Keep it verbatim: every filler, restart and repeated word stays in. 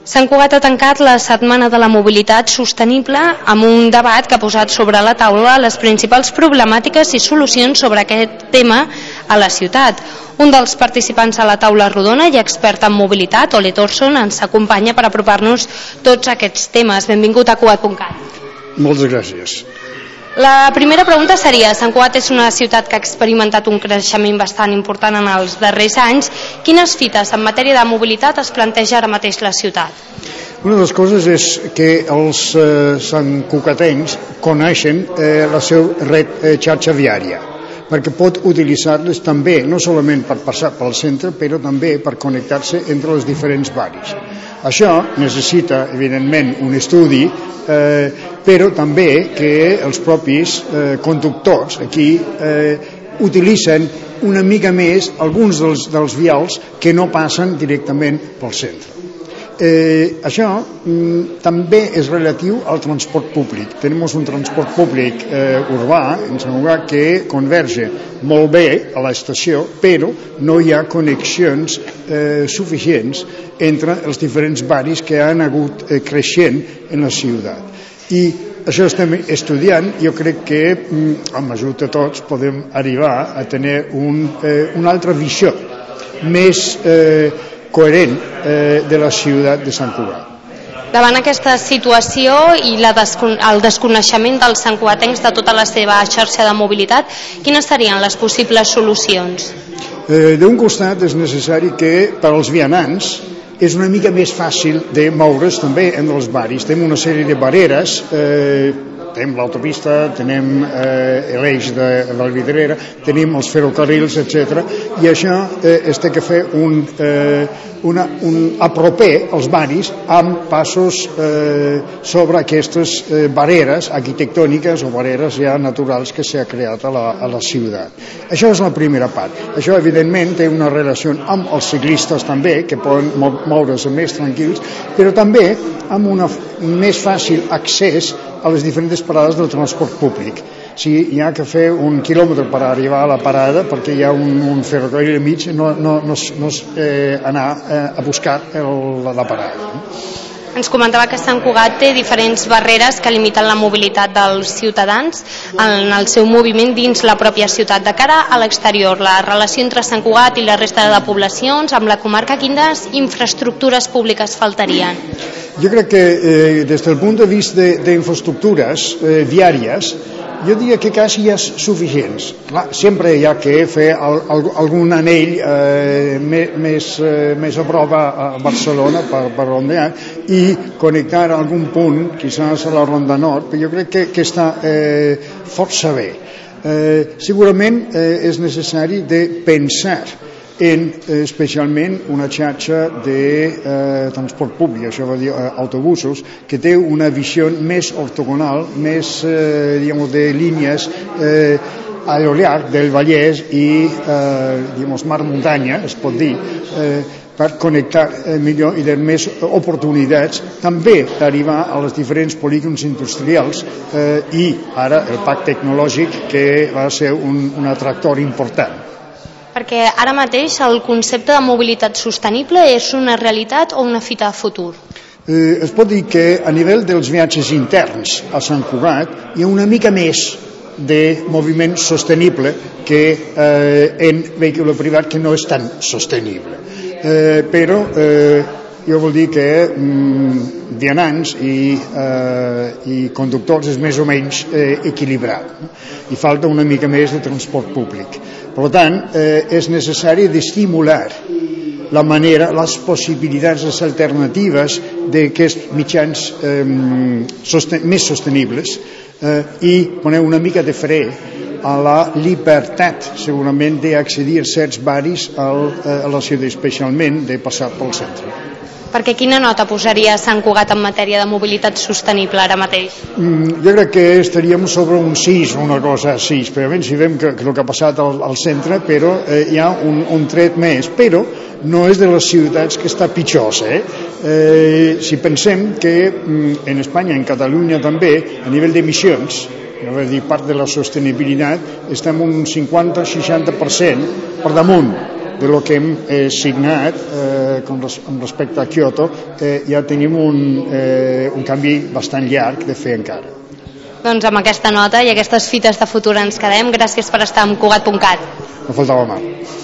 Sant Cugat ha tancat la Setmana de la Mobilitat Sostenible amb un debat que ha posat sobre la taula les principals problemàtiques i solucions sobre aquest tema a la ciutat. Un dels participants a la taula rodona i expert en mobilitat, Ole Thorson, ens acompanya per apropar-nos tots aquests temes. Benvingut a Cugat punt cat. Moltes gràcies. La primera pregunta seria, Sant Cugat és una ciutat que ha experimentat un creixement bastant important en els darrers anys. Quines fites en matèria de mobilitat es planteja ara mateix la ciutat? Una de les coses és que els eh, santcugatencs coneixen eh, la seva red eh, xarxa viària, perquè pot utilitzar-les també, no solament per passar pel centre, però també per connectar-se entre els diferents barris. Això necessita, evidentment, un estudi, eh, però també que els propis eh, conductors aquí eh, utilitzen una mica més alguns dels, dels vials que no passen directament pel centre. Eh, això mm, també és relatiu al transport públic. Tenim un transport públic eh, urbà en Sant Cugat que converge molt bé a l'estació, però no hi ha connexions eh, suficients entre els diferents barris que han hagut eh, creixent en la ciutat. I això estem estudiant. Jo crec que mm, amb ajuda de tots podem arribar a tenir un, eh, una altra visió més eh, coherent eh, de la ciutat de Sant Cugat. Davant aquesta situació i la descon el desconeixement dels santcugatencs de tota la seva xarxa de mobilitat, quines serien les possibles solucions? Eh, D'un costat és necessari que per als vianants és una mica més fàcil de moure's també entre els barris. Tenim una sèrie de barreres, eh, tenim l'autopista, tenim eh, l'eix de la Vidrera, tenim els ferrocarrils, etcètera, i això eh, es té que fer un, eh, una, un aproper als barris amb passos eh, sobre aquestes eh, barreres arquitectòniques o barreres ja naturals que s'ha creat a la, a la ciutat. Això és la primera part. Això, evidentment, té una relació amb els ciclistes també, que poden moure's més tranquils, però també amb un més fàcil accés a les diferents parades del transport públic. Si hi ha que fer un quilòmetre per arribar a la parada perquè hi ha un, un ferrocarril al mig, no, no, no, no és eh, anar eh, a buscar el, la parada. Ens comentava que Sant Cugat té diferents barreres que limiten la mobilitat dels ciutadans en el seu moviment dins la pròpia ciutat. De cara a l'exterior, la relació entre Sant Cugat i la resta de poblacions, amb la comarca, quines infraestructures públiques faltarien? Jo crec que eh, des del punt de vista d'infraestructures eh, viàries, jo diria que quasi hi ha suficients. Clar, sempre hi ha que fer al, al, algun anell eh, més, eh, més a prop a Barcelona, per, per on hi ha, i connectar a algun punt, quizás a la Ronda Nord, però jo crec que, que està eh, força bé. Eh, segurament eh, és necessari de pensar en eh, especialment una xarxa de eh, transport públic, això vol dir eh, autobusos, que té una visió més ortogonal, més eh, diguem, de línies eh, a lo llarg del Vallès i eh, diguem, mar-muntanya, es pot dir, eh, per connectar eh, millor i de més oportunitats, també d'arribar a les diferents polígons industrials eh, i ara el pacte tecnològic, que va ser un, un atractor important. Perquè ara mateix el concepte de mobilitat sostenible és una realitat o una fita a futur? Eh, es pot dir que a nivell dels viatges interns a Sant Cugat hi ha una mica més de moviment sostenible que eh, en vehicle privat, que no és tan sostenible. Eh, però eh, jo vol dir que mm, vianants i, eh, i conductors és més o menys eh, equilibrat. Hi falta una mica més de transport públic. Per tant, eh, és necessari d'estimular la manera, les possibilitats, les alternatives d'aquests mitjans eh, sosten més sostenibles eh, i poner una mica de fre a la llibertat, segurament, d'accedir a certs barris al, a la ciutat, especialment de passar pel centre. Perquè quina nota posaria Sant Cugat en matèria de mobilitat sostenible ara mateix? Mm, jo crec que estaríem sobre un sis, una cosa sis, però si veiem que, que el que ha passat al, al centre, però eh, hi ha un, un tret més, però no és de les ciutats que està pitjor. Eh? Eh, si pensem que mm, en Espanya, en Catalunya també, a nivell d'emissions, no vull dir part de la sostenibilitat, estem un cinquanta a seixanta per cent per damunt de lo que hem eh, signat eh, con res, amb respecte a Kyoto, eh, ja tenim un, eh, un canvi bastant llarg de fer encara. Doncs amb aquesta nota i aquestes fites de futur ens quedem. Gràcies per estar amb Cugat punt cat. No faltava mal.